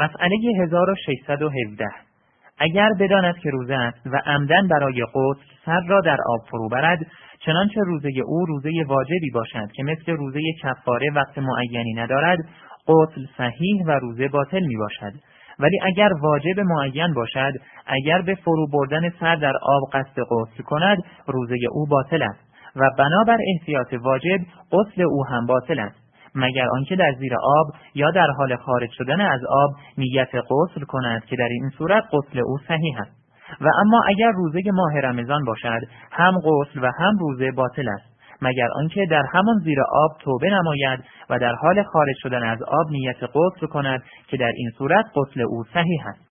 مسئله 1617. اگر بداند که روزه است و عمدن برای غسل سر را در آب فرو برد، چنانچه روزه او روزه واجبی باشد که مثل روزه کفاره وقت معینی ندارد، غسل صحیح و روزه باطل می باشد. ولی اگر واجب معین باشد، اگر به فرو بردن سر در آب قصد غسل کند، روزه او باطل است و بنابر احتیاط واجب غسل او هم باطل است، مگر آنکه در زیر آب یا در حال خارج شدن از آب نیت غسل کند که در این صورت غسل او صحیح است. و اما اگر روزه ماه رمضان باشد، هم غسل و هم روزه باطل است، مگر آنکه در همان زیر آب توبه نماید و در حال خارج شدن از آب نیت غسل کند که در این صورت غسل او صحیح است.